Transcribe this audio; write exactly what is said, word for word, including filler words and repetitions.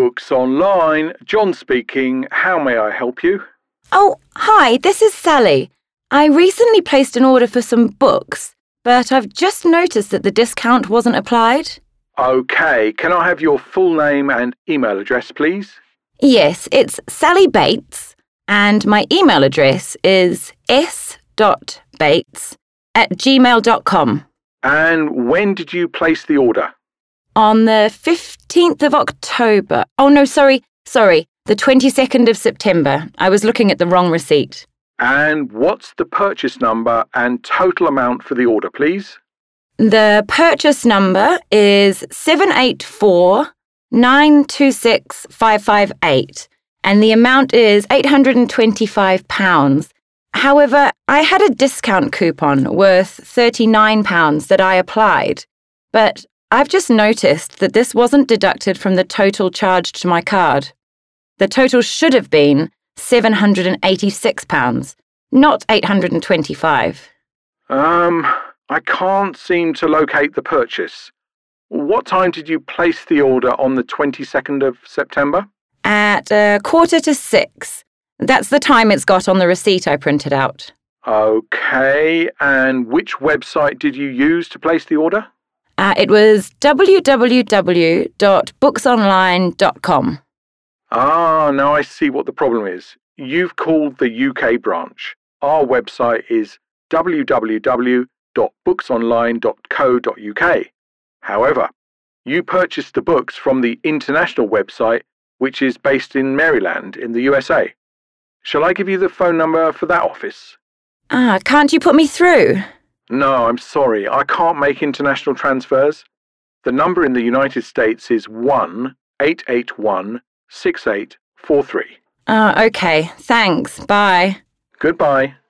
Books Online. John speaking. How may I help you? Oh, hi, this is Sally. I recently placed an order for some books, but I've just noticed that the discount wasn't applied. OK, can I have your full name and email address, please? Yes, it's Sally Bates, and my email address is s dot bates at gmail dot com. And when did you place the order? On the fifteenth of October. Oh, no, sorry, sorry, the twenty-second of September. I was looking at the wrong receipt. And what's the purchase number and total amount for the order, please? The purchase number is seven eight four nine two six five five eight, and the amount is eight hundred twenty-five pounds. However, I had a discount coupon worth thirty-nine pounds that I applied, but I've just noticed that this wasn't deducted from the total charged to my card. The total should have been seven hundred eighty-six pounds, not eight hundred twenty-five. Um, I can't seem to locate the purchase. What time did you place the order on the twenty-second of September? At a quarter to six. That's the time it's got on the receipt I printed out. OK, and which website did you use to place the order? Uh, it was w w w dot books online dot com. Ah, now I see what the problem is. You've called the U K branch. Our website is w w w dot books online dot co dot u k. However, you purchased the books from the international website, which is based in Maryland in the U S A. Shall I give you the phone number for that office? Ah, can't you put me through? No, I'm sorry. I can't make international transfers. The number in the United States is one eight eight one six eight four three. Ah, okay. Thanks. Bye. Goodbye.